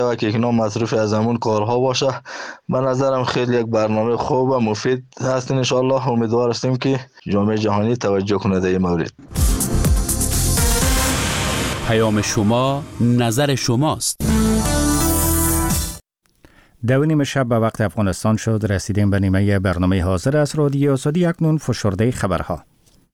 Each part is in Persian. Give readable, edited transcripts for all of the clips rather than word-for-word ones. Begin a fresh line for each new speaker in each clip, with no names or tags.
و که اینا مصروف از همون کارها باشه. به نظرم خیلی یک برنامه خوب و مفید هست. ان شاء الله امیدوار هستیم که جامعه جهانی توجه کنه در این مورد.
پیام شما نظر شماست.
2:30 شب به وقت افغانستان شد. رسیدیم به نیمه برنامه حاضر از رادیو آزادی. اکنون فشرده خبرها.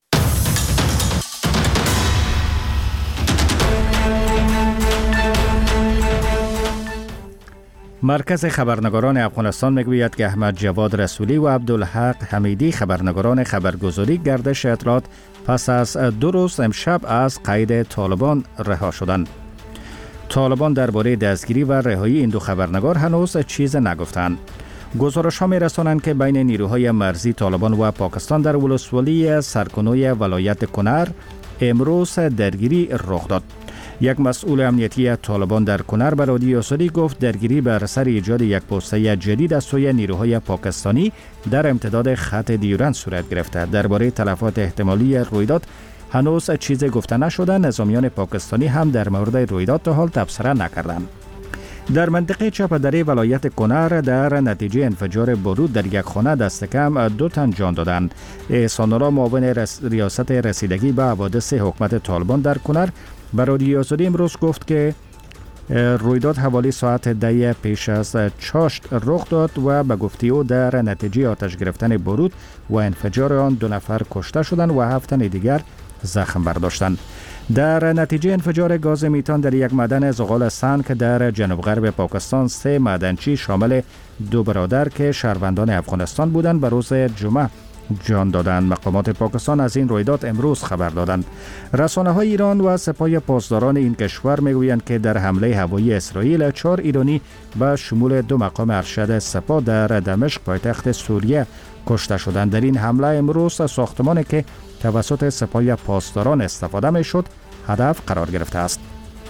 مرکز خبرنگاران افغانستان میگوید که احمد جواد رسولی و عبدالحق حمیدی خبرنگاران خبرگزاری گردش اطلاعات پس از 2 روز امشب از قید طالبان رها شدند. طالبان درباره دستگیری و رهایی این 2 خبرنگار هنوز چیز نگفتند. گزارش ها می رسانند که بین نیروهای مرزی طالبان و پاکستان در ولسوالی سرکنوی ولایت کنر امروز درگیری رخ داد. یک مسئول امنیتی طالبان در کنر به رادیو آزادی گفت درگیری بر سر ایجاد یک پوسته جدید از سوی نیروهای پاکستانی در امتداد خط دیورند صورت گرفته. درباره تلفات احتمالی رویداد هنوز چیزی گفته نشده. نظامیان پاکستانی هم در مورد رویداد تا حال تبصره نکردند. در منطقه چپدری ولایت کنر در نتیجه انفجار بارود در یک خانه دست کم 2 تن جان دادند. احسان الله معاون ریاست رسیدگی به حوادث حکومت طالبان در کنر به رادیو آزادی امروز گفت که رویداد حوالی ساعت 10 پیش از چاشت رخ داد و به گفته او در نتیجه آتش گرفتن بارود و انفجار آن 2 نفر کشته شدند و 7 تن دیگر زخم برداشتند. در نتیجه انفجار گاز میتان در یک معدن زغال سنگ در جنوب غرب پاکستان 3 معدنچی شامل 2 برادر که شهروندان افغانستان بودند به روز جمعه جان دادند. مقامات پاکستان از این رویداد امروز خبر دادند. رسانه‌های ایران و سپاه پاسداران این کشور میگویند که در حمله هوایی اسرائیل 4 ایرانی به شمول 2 مقام ارشد سپاه در دمشق پایتخت سوریه کشته شدند. در این حمله امروز ساختمانی که توسط سپاه پاسداران استفاده میشد هدف قرار گرفته است.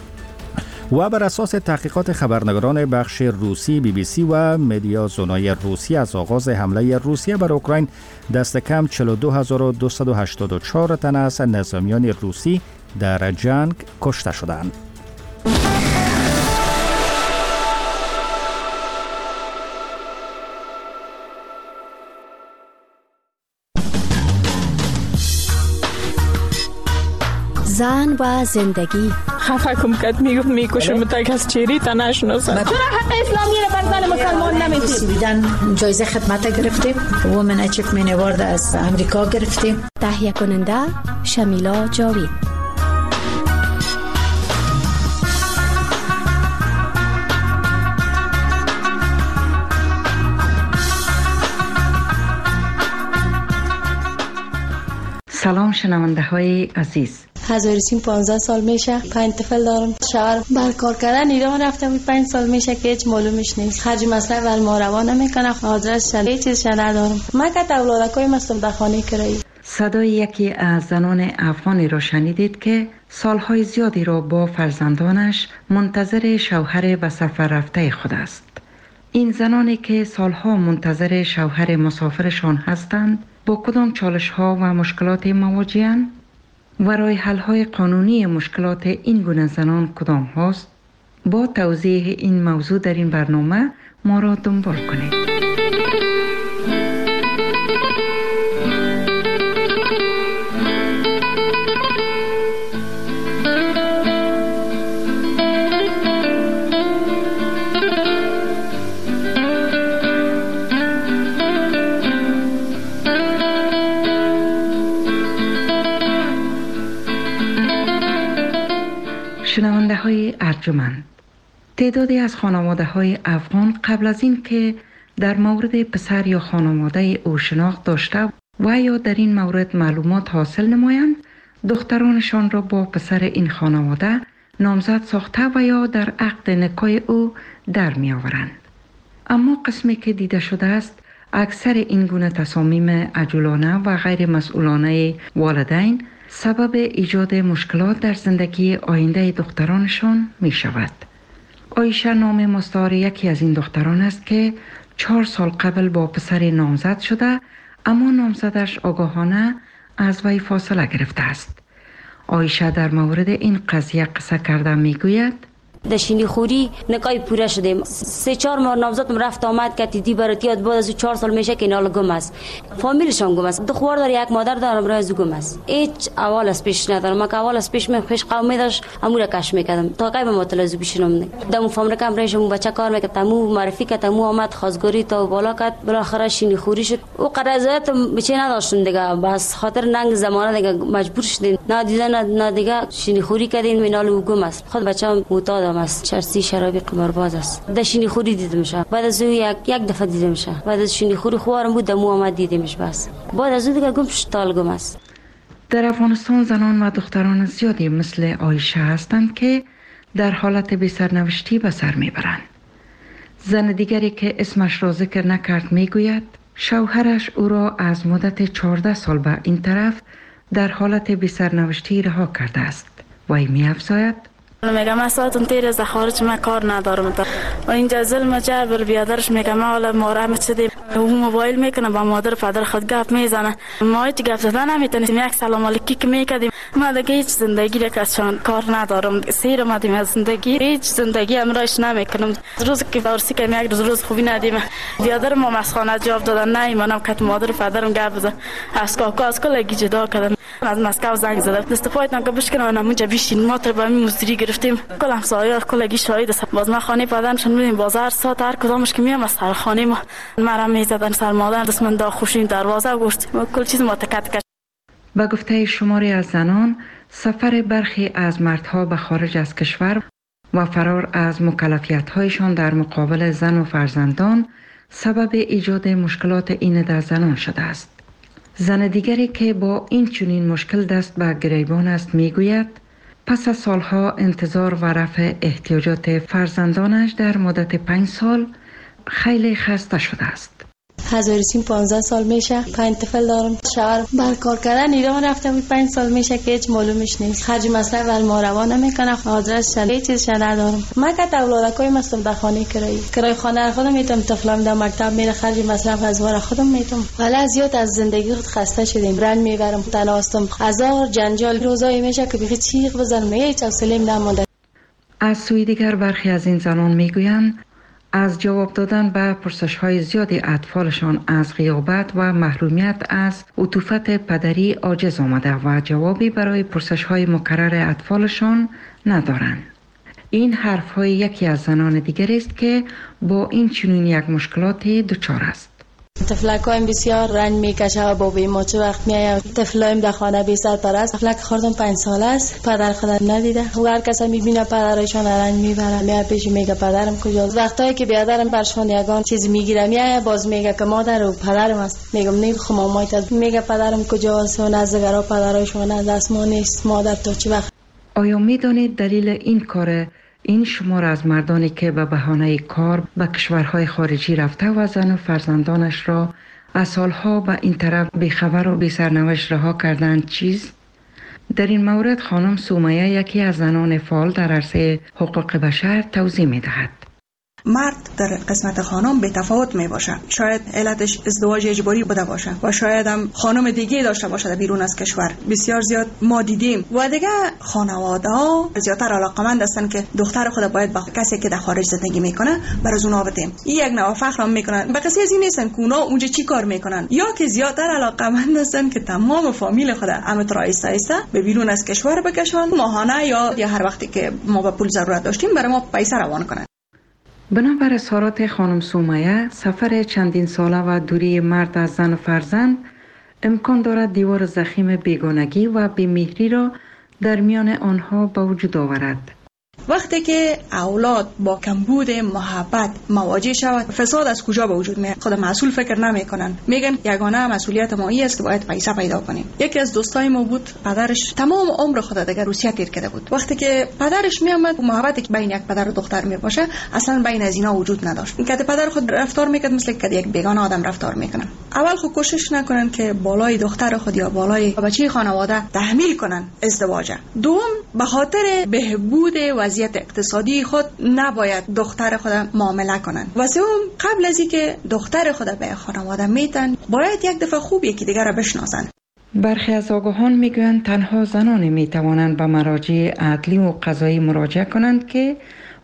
و بر اساس تحقیقات خبرنگاران بخش روسی BBC و مدیا زونای روسی از آغاز حمله روسیه بر اوکراین دست کم 42284 تن از نظامیان روسی در جنگ کشته شدند.
زن و زندگی
خفه کم کد میگفت میکشم تک از چیری تا نشناسم.
چرا حق اسلامی رو بر زن مسلمان نمیدید؟
سویدن جایزه خدمت گرفتیم. وومن اچیومنت اوارد از امریکا گرفتیم.
تهیه کننده شمیلا جاوید.
سلام شنونده های عزیز.
هزارسیم 15 سال میشه، 5 طفل دارم. شوهر بر کار کردن ایران رفته بود، 5 سال میشه که هیچ معلومش نیست. خرج مصرف ول ما روا نمیکنه، آدرس هیچ چیزش ندارم. من که اولادکای مستم در خانه کرایی.
صدای یکی از زنان افغانی را شنیدید که سالهای زیادی را با فرزندانش منتظر شوهر به سفر رفته خود است. این زنانی که سالها منتظر شوهر مسافرشان هستند با کدام چالش‌ها و مشکلات مواجه‌اند و راه حل‌های قانونی مشکلات این گونه زنان کدام هاست؟ با توضیح این موضوع در این برنامه ما را دنبال کنید. شنونده های ارجمند، تعدادی از خانواده های افغان قبل از این که در مورد پسر یا خانواده او شناخت داشته و یا در این مورد معلومات حاصل نمایند، دخترانشان را با پسر این خانواده نامزد ساخته و یا در عقد نکاح او در می آورند. اما قسمی که دیده شده است، اکثر این گونه تصامیم عجولانه و غیر مسئولانه والدین سبب ایجاد مشکلات در زندگی آینده دخترانشان می شود. عایشه نام مستعار یکی از این دختران است که 4 سال قبل با پسر نامزد شده، اما نامزدش آگاهانه از وی فاصله گرفته است. عایشه در مورد این قضیه قصه کرده می گوید:
دشینی خوری نکای پوره شدیم 3-4 ماه نوزادم رفت آمد که دیدی براتیات بعد از 4 سال میشه که نال گم است فامیلشون گم است دختر داره یک مادر دارم راه از گم است هیچ اول از پیش ندارم من که اول از پیش قومی داشت امور کش میکردم تا کی به متلازم بشینم دم فامیل کم رایشم بچه کار میکرد تمو معرفی کرد تمو آمد خواستگاری تا بالا کرد بالاخره شینی خوری شد او قرضیت بچه نداشتن دیگه بس خاطر ننگ زمانه دیگه مجبور شدین نه دیدن نه دیگه شینی خوری کردین مینال گم است خود بچه‌م معتاد است چرسی شرابی قمارباز است دشینی خوری دیدمش بعد از یک دفعه دیدمش بعد از شینی خوری خوارم بود دمو آمد دیدمش بس بعد از دیگه گم شتال گم است.
در افغانستان زنان و دختران زیادی مثل عایشه هستند که در حالت بی سرنوشتی به سر میبرند. زن دیگری که اسمش را ذکر نکرد میگوید شوهرش او را از مدت 14 سال به این طرف در حالت بی سرنوشتی رها کرده است. وی می‌افزاید
میگم من ساعتون تیر از خارج من کار ندارم و اینجا ظلم جبر بیادرش میگم حالا مارم شدیم او موبایل میکنه با مادر پدر خود گپ میزنه ما هیچ گپ زدن نمیتونیم یک سلام علیکی که میکردیم ما دیگه هیچ زندگی را کسان کار ندارم سیر اومدیم از زندگی هیچ زندگی امرایش نمیکنم روز که فارسی که یک روز خوبی ندیم بیادر ما مسخانه جواب دادن نه منم که مادر پدرم گپ بزن از کاکا از کلگی جدا کردم از مسکو زنگ زدم دست پایتون که بشکنن اونجا بیشین ما تر با مزدوری گرفتیم کل همسایه‌ها کلگی شاهد است باز ما خانه پدرشون میریم بازار ساعت هر کدامش که میام از سر خانه ما مرا میزدن سر مادر دست من دا خوشین دروازه گشت کل چیز ما تکت کرد.
با گفته شماری از زنان سفر برخی از مردها به خارج از کشور و فرار از مکلفیت‌هایشان در مقابل زن و فرزندان سبب ایجاد مشکلات این در زنان شده است. زن دیگری که با این چنین مشکل دست به گریبان است میگوید پس از سالها انتظار و رفع احتیاجات فرزندانش در مدت 5 سال خیلی خسته شده است.
هزارسیم 15 سال میشه 5 طفل دارم شوهر بر کار کردن ایران رفته بود 5 سال میشه که هیچ معلومش نیست خرج مصرف ول ما روا نمیکنه آدرس هیچ چیز ندارم من که اولادکای مستم در خانه کرای خانه خودم میتونم طفلم در مکتب میره خرج مصرف از وار خودم میتونم ولی زیاد از زندگی خود خسته شدیم رنج میبرم تناستم هزار جنجال روزایی میشه که بخی چیغ بزنم هیچ حوصله نمونده. از
سوی دیگر برخی از این زنان میگویند از جواب دادن به پرسش‌های زیادی اطفالشان از غیابت و محرومیت از عطوفت پدری عاجز آمده و جوابی برای پرسش‌های مکرر اطفالشان ندارند. این حرف‌های یکی از زنان دیگر است که با این چنین یک مشکلاتی دچار است.
طفلکایم بسیار رنج میکشه و بابی ما چه وقت میایم طفلایم در خانه بی سرپرست طفلک خوردم 5 سال است پدر خودم ندیده و هر کس میبینه پدرشون رنج میبره میاد پیش میگه پدرم کجاست وقتایی که بیادرم برشون یگان چیز میگیره میاد باز میگه که مادر و پدرم است میگم نمیخوام مامایت میگه پدرم کجاست و نزدگرا پدرشون از دست ما نیست مادر تو چه وقت.
آیا میدونید دلیل این کار این شمار از مردانی که به بهانه کار به کشورهای خارجی رفته و زن و فرزندانش را از سالها به این طرف بیخبر و بی سرنوشت رها کردند چیست؟ در این مورد خانم سومیه یکی از زنان فعال در عرصه حقوق بشر توضیح می دهد.
مرد در قسمت خانم به تفاوت می باشه شاید علتش ازدواج اجباری بوده باشه و شاید هم خانم دیگه داشته باشه بیرون از کشور بسیار زیاد ما دیدیم و دیگه خانواده ها زیادتر علاقمند هستن که دختر خود باید با کسی که در خارج زندگی میکنه برای اونا بدیم این یک نوع فخر هم میکنن به کسی از این نیستن که اونا اونجا چی کار میکنن یا که زیادتر علاقمند هستن که تمام فامیل خود امت را ایسته به بیرون از کشور بکشن ماهانه یا هر وقتی که ما به پول ضرورت داشتیم برای ما پیسه روان کنن.
بنابر اظهارات خانم سومیه سفر چندین ساله و دوری مرد از زن و فرزند امکان دارد دیوار ضخیم بیگانگی و بی‌مهری را در میان آنها به وجود آورد.
وقتی که اولاد با کمبود محبت مواجه شود فساد از کجا به وجود میاد خود مسئول فکر نمیکنن میگن یگانه مسئولیت ما این است که باید پیسه پیدا کنیم. یکی از دوستای ما بود پدرش تمام عمر خود دیگه روسیه تیر کرده بود وقتی که پدرش میامد محبتی که بین یک پدر و دختر میباشه اصلا بین از اینا وجود نداشت که پدر خود رفتار میکرد مثل که یک بیگانه آدم رفتار میکنن. اول خود کوشش نکنن که بالای دختر خود یا بالای بچه خانواده تحمیل کنن ازدواج. دوم به خاطر بهبود وضعیت اقتصادی خود نباید دختر خود معامله کنند و سوم قبل از اینکه دختر خود به خانواده میتن باید یک دفعه خوب یکی دیگر را بشناسند.
برخی از آگاهان میگویند تنها زنان میتوانند به مراجع عدلی و قضایی مراجعه کنند که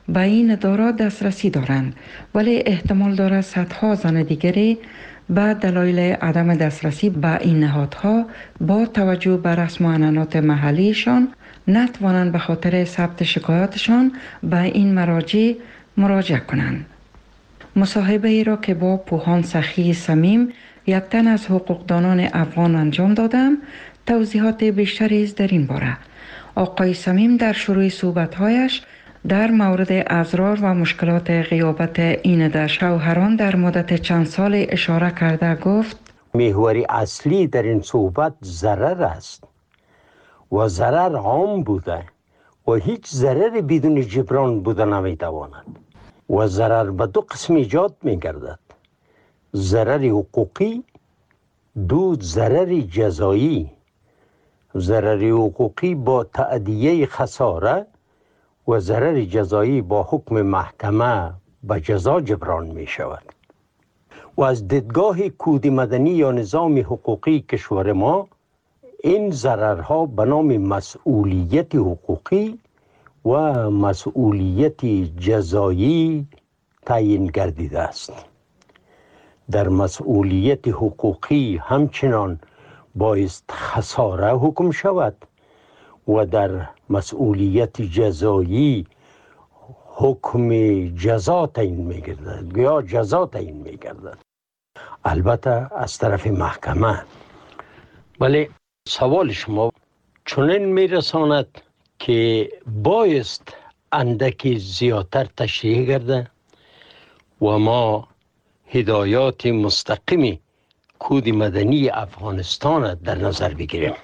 به این ادارا دسترسی دارند، ولی احتمال دارد صدها زن دیگری به دلایل عدم دسترسی به این نهادها با توجه به رسم و عنعنات محلیشان نتوانند به خاطر ثبت شکایاتشان به این مراجع مراجعه کنند. مصاحبه ای را که با پوهان سخی صمیم، یک تن از حقوقدانان افغان انجام دادم، توضیحات بیشتری است در این باره. آقای صمیم در شروع صحبت‌هایش در مورد اضرار و مشکلات غیابت این در شوهران در مدت چند سال اشاره کرده گفت:
محور اصلی در این صحبت ضرر است و ضرر عام بوده و هیچ ضرر بدون جبران بوده نمیتواند و ضرر به دو قسم ایجاد میگردد: ضرر حقوقی، دو ضرر جزایی. ضرر حقوقی با تأدیه خساره و ضرر جزایی با حکم محکمه به جزا جبران می شود. و از دیدگاه کود مدنی یا نظام حقوقی کشور ما، این ضررها به نام مسئولیت حقوقی و مسئولیت جزایی تعیین گردیده است. در مسئولیت حقوقی همچنان بایست خساره حکم شود و در مسئولیت جزایی حکم جزا تعیین می‌گردد یا جزا تعیین می‌گردد، البته از طرف محکمه. ولی سوال شما چنین میرساند که بایست اندکی زیادتر تشریح گرده و ما هدایات مستقیمی کود مدنی افغانستان در نظر بگیریم،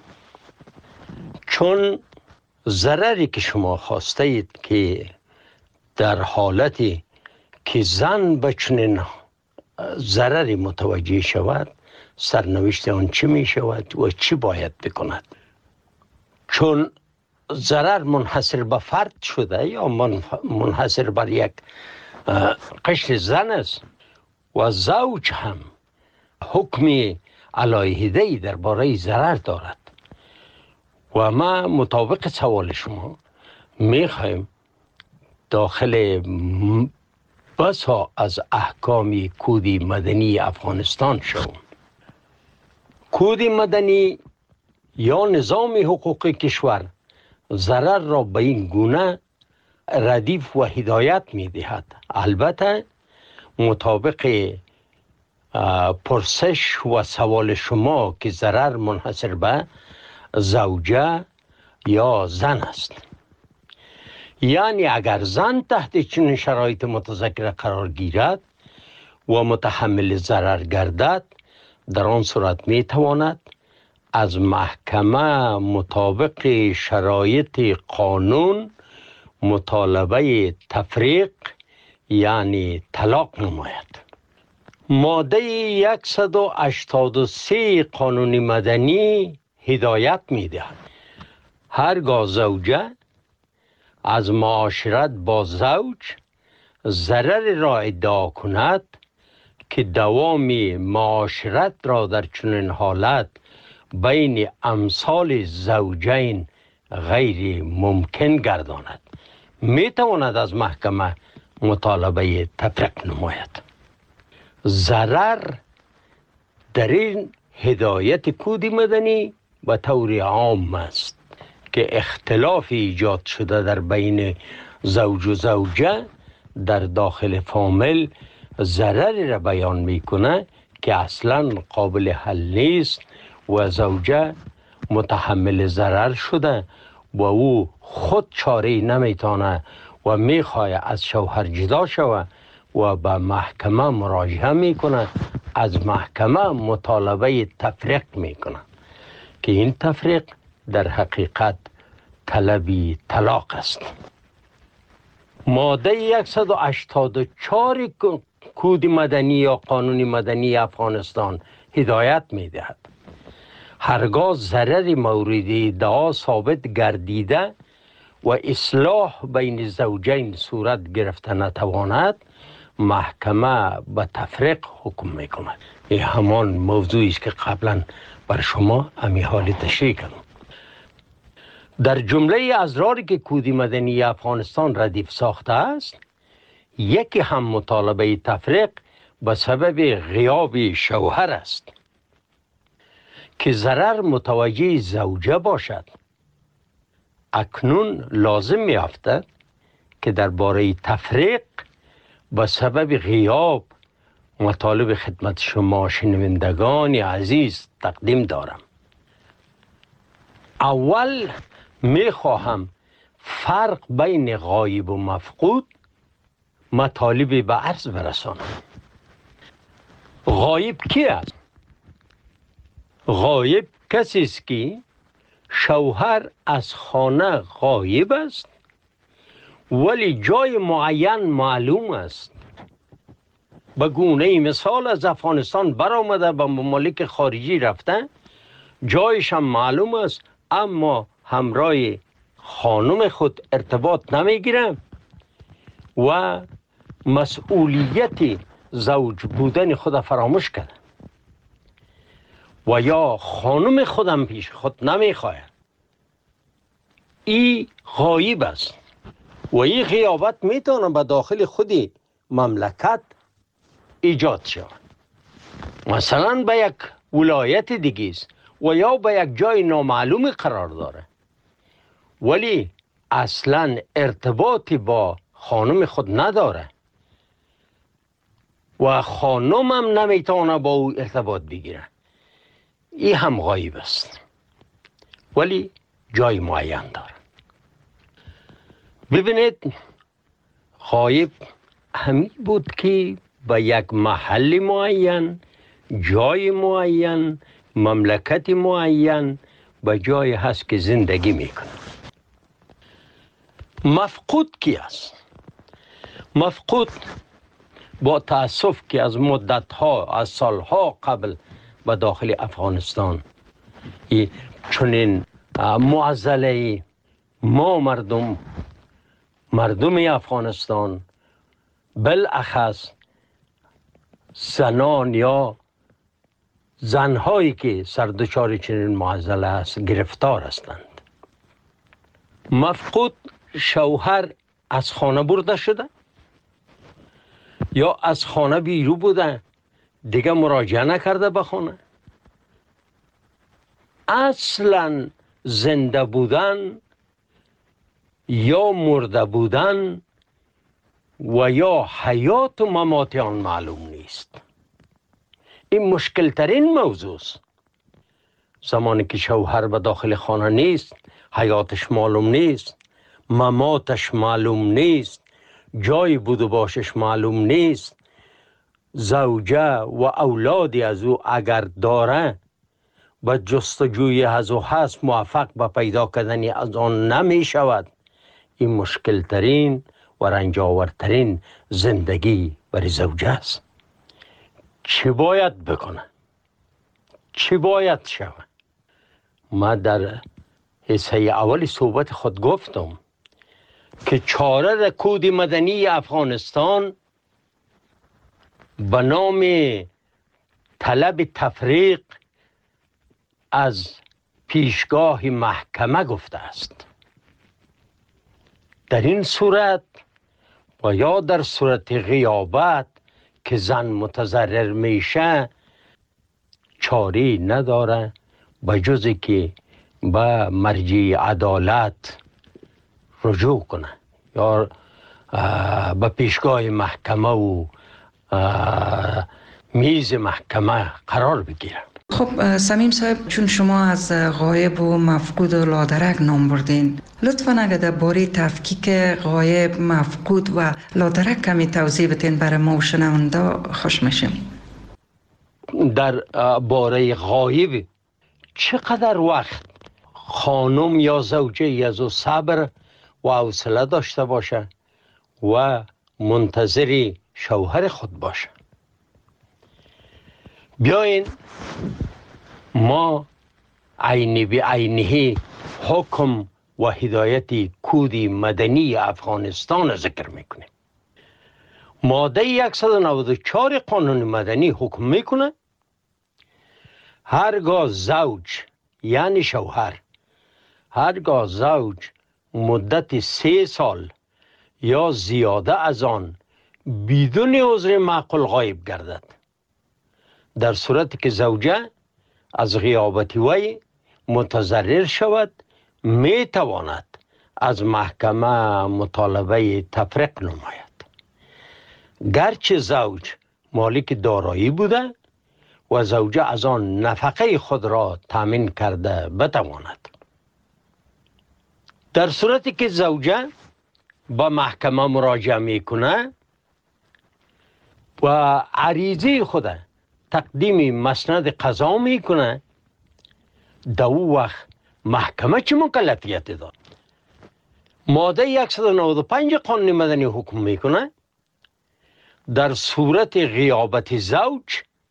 چون ضرری که شما خواسته اید که در حالتی که زن به چنین ضرری متوجه شود، سرنوشت آن چی می شود و چی باید بکند. چون ضرر منحصر به فرد شده یا منحصر بر یک قشر زن است و زوج هم حکم علیحده‌ای درباره ضرر دارد و ما مطابق سوال شما میخوایم داخل بسا از احکام کود مدنی افغانستان شویم. کود مدنی یا نظام حقوقی کشور ضرر را به این گونه ردیف و هدایت میدهد، البته مطابق پرسش و سوال شما که ضرر منحصر به زوجه یا زن است. یعنی اگر زن تحت چنین شرایط متذکره قرار گیرد و متحمل ضرر گردد، در آن صورت می تواند از محکمه مطابق شرایط قانون مطالبه تفریق یعنی طلاق نماید. ماده 183 قانون مدنی هدایت می دهد هرگاه زوجه از معاشرت با زوج ضرر را ادعا کند که دوام معاشرت را در چنین حالت بین امثال زوجین غیر ممکن گرداند، می تواند از محکمه مطالبه تفریق نماید. ضرر در این هدایت کود مدنی به طور عام است که اختلاف ایجاد شده در بین زوج و زوجه در داخل فامیل ضرری را بیان میکنه که اصلا قابل حل نیست و زوجه متحمل ضرر شده و او خود چاره‌ای نمیتونه و میخواه از شوهر جدا شود و به محکمه مراجعه میکنه، از محکمه مطالبه تفریق میکنه که این تفریق در حقیقت طلبی طلاق است. ماده 184 کود مدنی یا قانون مدنی افغانستان هدایت میدهد هرگاه ضرر مورد ادعا ثابت گردیده و اصلاح بین زوجین صورت گرفته نتواند، محکمه به تفریق حکم میکند. این همان موضوعی است که قبلا بر شما امی حال تشریح کردم. در جمله اسراری که کود مدنی افغانستان ردیف ساخته است، یکی هم مطالبه تفریق به سبب غیاب شوهر است که ضرر متوجه زوجه باشد. اکنون لازم می افتد که درباره تفریق به سبب غیاب مطالب خدمت شما شنوندگان عزیز تقدیم دارم. اول می خواهم فرق بین غایب و مفقود مطالبی به عرض برسانم. غایب کی است؟ غایب کسی است که شوهر از خانه غایب است ولی جای معین معلوم است. به گونه مثال از افغانستان برآمده به ممالک خارجی رفته، جایش هم معلوم است اما همراه خانم خود ارتباط نمیگیره و مسئولیت زوج بودن خود فراموش کرده و یا خانم خودم پیش خود نمیخواهد. این غایب است و این غیابت میتونه به داخل خودی مملکت ایجاد شود. مثلا به یک ولایت دیگه است و یا به یک جای نامعلوم قرار داره ولی اصلا ارتباطی با خانم خود نداره و خانم هم نمیتونه با او ارتباط بگیره. این هم غایب است ولی جای معین داره. ببینید، غایب همین بود که به یک محل معین، جای معین، مملکت معین به جای هست که زندگی میکنه. مفقود کی است؟ مفقود با تأسف که از مدتها، از سالها قبل به داخل افغانستان چنین معضله ما مردم افغانستان بالاخص زنان یا زنهایی که سردچار چنین معضله است گرفتار هستند. مفقود شوهر از خانه برده شده یا از خانه بیرون بوده، دیگه مراجعه نکرده به خانه. اصلا زنده بودن یا مرده بودن و یا حیات و ممات آن معلوم نیست. این مشکل ترین موضوع است. زمانی که شوهر به داخل خانه نیست، حیاتش معلوم نیست، مماتش معلوم نیست، جای بود و باشش معلوم نیست، زوجه و اولادی از او اگر داره به جستجوی از او هست موفق به پیدا کردن از آن نمی شود. این مشکل ترین و رنجاورترین زندگی برای زوجه است. چی باید بکنه؟ چی باید شود؟ ما در حصه اول صحبت خود گفتم که چاره کود مدنی افغانستان به نام طلب تفریق از پیشگاه محکمه گفته است. در این صورت و یا در صورت غیابت که زن متضرر میشه چاری نداره به جز که به مرجع عدالت رجوع کنه یا به پیشگاه محکمه و میز محکمه قرار بگیره.
خب صمیم صاحب، چون شما از غایب و مفقود و لادرک نام بردین، لطفاً اگر درباره تفکیک غایب، مفقود و لادرک کمی توضیح بدین برای ما و شنونده خوش میشیم.
در باره غایب چقدر وقت خانم یا زوجه از او صبر و حوصله داشته باشه و منتظر شوهر خود باشه. بیاین ما عینی به عینه حکم و هدایت کود مدنی افغانستان ذکر میکنه. ماده 194 قانون مدنی حکم میکنه هرگاه زوج یعنی شوهر هرگاه زوج مدت 3 سال یا زیاده از آن بدون عذر معقول غایب گردد، در صورتی که زوجه از غیابت وی متضرر شود، می تواند از محکمه مطالبه تفریق نماید. گرچه زوج مالک دارایی بوده و زوجه از آن نفقه خود را تامین کرده بتواند. در صورتی که زوجه با محکمه مراجعه میکنه و عریضه خود تقدیم مسند قضا میکنه، در او وقت محکمه چه مکلفیت داد؟ ماده 195 قانون مدنی حکم میکنه در صورت غیابت زوج،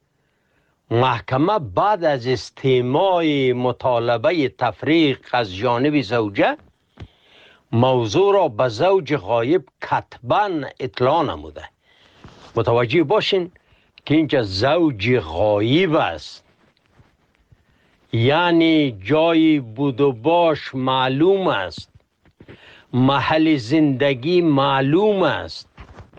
محکمه بعد از استماع مطالبه تفریق از جانب زوجه موضوع را به زوج غایب کتباً اطلاع نموده. متوجه باشین که اینجا زوج غایب است، یعنی جای بود و باش معلوم است، محل زندگی معلوم است.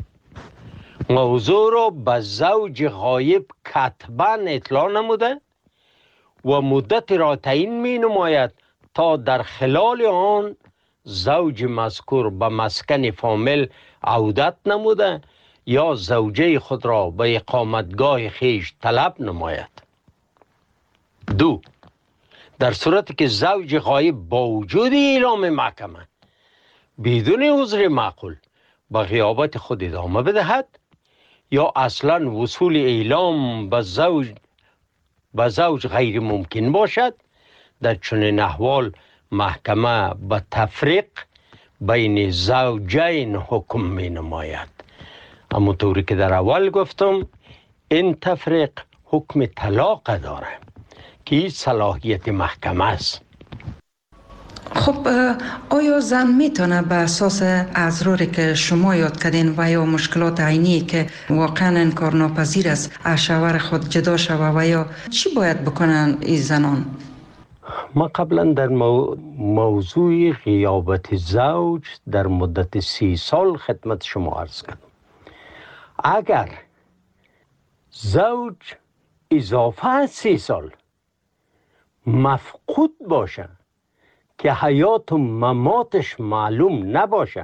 موضوع را به زوج غایب کتباً اطلاع نموده و مدت را تعیین می نماید تا در خلال آن زوج مذکور به مسکن فامیل عودت نموده یا زوجه خود را به اقامتگاه خیش طلب نماید. 2. در صورتی که زوج غایب با وجود اعلام محکمه بدون عذر معقول به غیابت خود ادامه بدهد یا اصلا وصول اعلام به زوج غیر ممکن باشد، در چنین احوال محکمه به تفریق بین زوجین حکم می نماید. اما طوری که در اول گفتم، این تفریق حکم طلاق داره که این صلاحیت محکمه است.
خب آیا زن میتونه به اساس اضراری که شما یاد کردین و یا مشکلات عینی که واقعا انکارناپذیر است از شوهر خود جدا شوه و یا چی باید بکنن این زنان؟
ما قبلا در موضوع غیابت زوج در مدت 30 سال خدمت شما عرض کردم. اگر زوج اضافه از 30 سال مفقود باشه که حیات و مماتش معلوم نباشه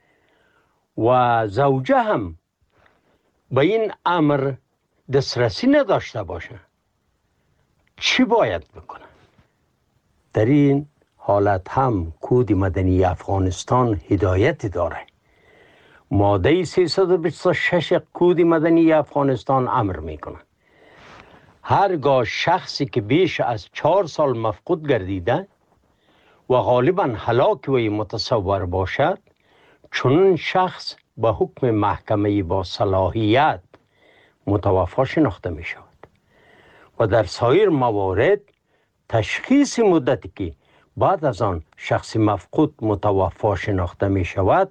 و زوجه هم به این امر دسترسی نداشته باشه، چی باید بکنه؟ در این حالت هم کود مدنی افغانستان هدایت داره. ماده 326 کود مدنی افغانستان امر میکنه هرگاه شخصی که بیش از 4 سال مفقود گردیده و غالباً هلاک وی متصور باشد، چون شخص به حکم محکمه با صلاحیت متوفی شناخته می شود و در سایر موارد تشخیص مدتی که بعد از آن شخص مفقود متوفی شناخته می شود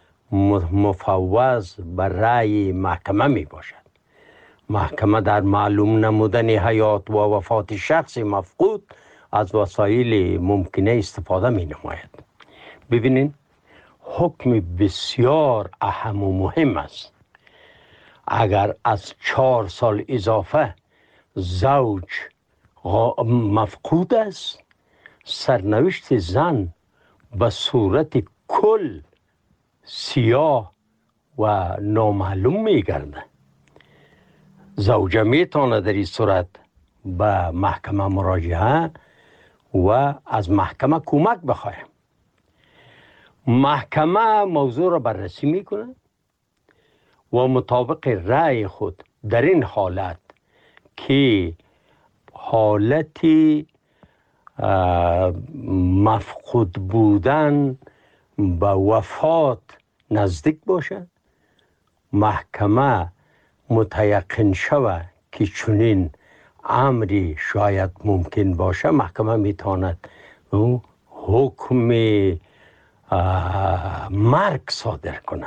مفوض به رأی محکمه می باشد. محکمه در معلوم نمودن حیات و وفات شخص مفقود از وسایل ممکنه استفاده می نماید. ببینین حکم بسیار اهم و مهم است. اگر از 4 سال اضافه زوج مفقود است، سرنوشت زن به صورت کل سیاه و نامعلوم می گرده. زوجه می تواند در این صورت به محکمه مراجعه و از محکمه کمک بخواهیم. محکمه موضوع را بررسی میکنه و مطابق رأی خود در این حالت که حالتی مفقود بودن به وفات نزدیک باشه، محکمه متیقن شود که چنین امری شاید ممکن باشه، محکمه میتواند حکم مرگ صادر کنه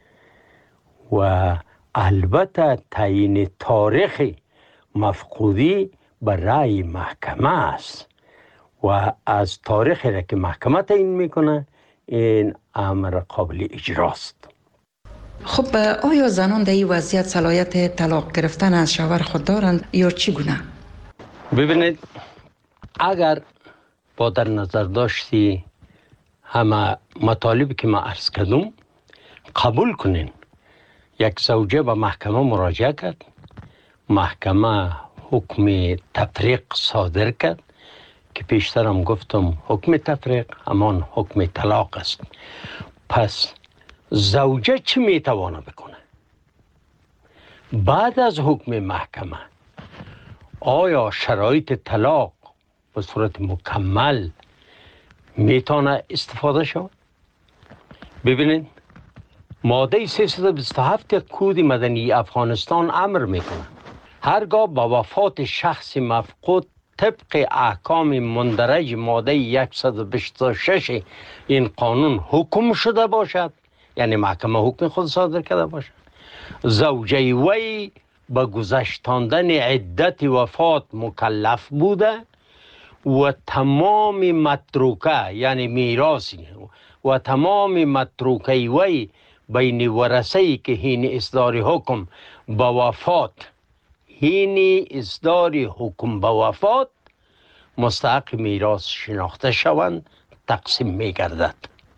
و البته تعیین تاریخ مفقودی به رأی محکمه است و از تاریخی را که محکمه تعیین میکنه این امر قابل اجراست.
خب آیا زنان در این وضعیت صلاحیت طلاق گرفتن از شوهر خود دارند یا چگونه؟
ببینید، اگر با در نظر داشتی همه مطالبی که ما عرض کردم قبول کنین، یک زوجه به محکمه مراجعه کرد، محکمه حکم تفریق صادر کرد که پیشترم گفتم حکم تفریق همان حکم طلاق است. پس زوجه چی میتوانه بکنه؟ بعد از حکم محکمه آیا شرایط طلاق به صورت مکمل میتونه استفاده شود؟ ببینید، ماده 327 کود مدنی افغانستان امر میکنه هرگاه با وفات شخص مفقود طبق احکام مندرج ماده 126 این قانون حکم شده باشد، یعنی محکمه حکم خود صادر کرده باشد، زوجه وی به گذشتاندن عدت وفات مکلف بوده و تمام متروکه یعنی میراثی و تمام متروکه وی بین ورثه‌ای که حین اصدار حکم به وفات مستحق میراث شناخته شوند تقسیم می گردد.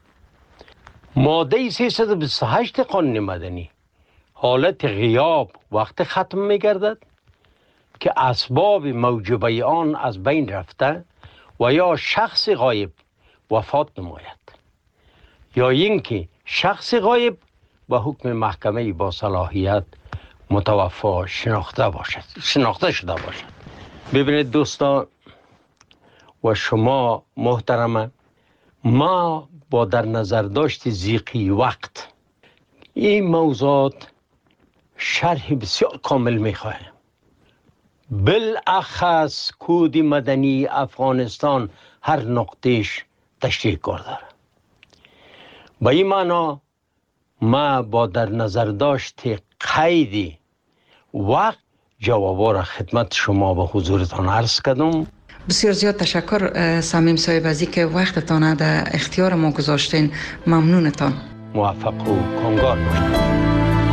ماده 328 قانون مدنی حالت غیاب وقت ختم می گردد که اسباب موجبه آن از بین رفته و یا شخص غایب وفات نماید یا اینکه شخص غایب به حکم محکمه با صلاحیت متوفا شناخته شده باشد. ببینید دوستان و شما محترمه، ما با در نظر داشت ضیقی وقت این موضوعات شرح بسیار کامل میخواهیم. بالاخص کود مدنی افغانستان هر نقطهش تشریح کار داره. با این معنا ما با در نظر داشت قید وقت جوابا را خدمت شما به حضورتان عرض کردم.
بسیار زیاد تشکر صمیم صاحب از اینکه وقتتان در اختیار ما گذاشتین. ممنونتان.
موفق و کامگار باشید.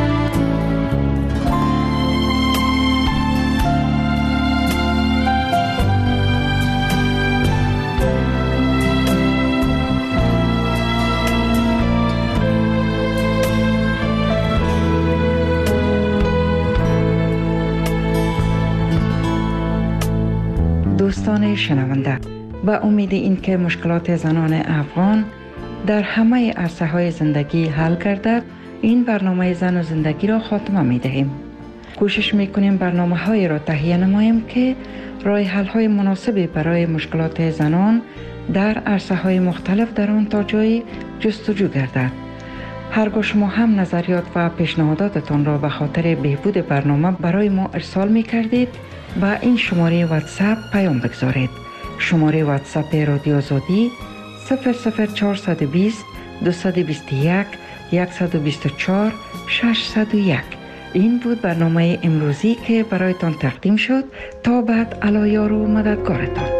دوستان شنونده، با امید اینکه مشکلات زنان افغان در همه عرصه‌های زندگی حل گردد، این برنامه زن و زندگی را خاتمه می‌دهیم. کوشش می‌کنیم برنامه‌های را تهیه نماییم که راه حل‌های مناسبی برای مشکلات زنان در عرصه‌های مختلف در آن تا جایی جستجو گردد. هرگاه شما هم نظریات و پیشنهاداتتان را به خاطر بهبود برنامه برای ما ارسال می‌کردید، با این شماره واتساپ پیام بگذارید. شماره واتساپ رادیو آزادی 00420 221 124 601. این بود برنامه امروزی که برایتان تقدیم شد. تا بعد، علایار و مددگارتان.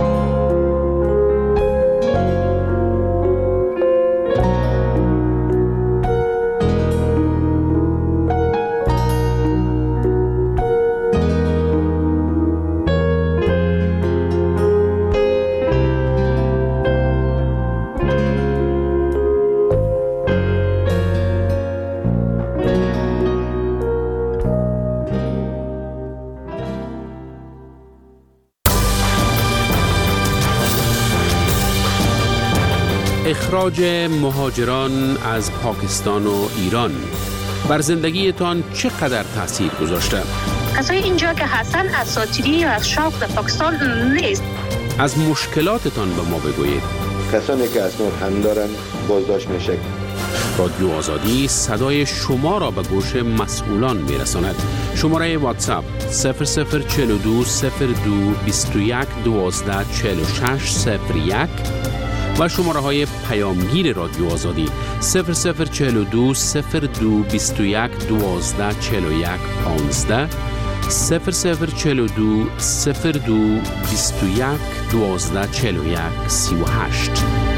اخراج مهاجران از پاکستان و ایران بر زندگیتان چقدر تاثیر گذاشته؟
کسایی اینجا که هستن اساطیری یا از شوق در پاکستان نیست.
از مشکلاتتان به ما بگویید.
کسانی که اسناد هم دارن بازداشت میشه.
رادیو آزادی صدای شما را به گوش مسئولان میرساند. شماره واتساپ 0042 02 21 12 46 01 و شماره های پیامگیر رادیو آزادی 0042 02 21 12 41 15 0042 02 21 12 41 38.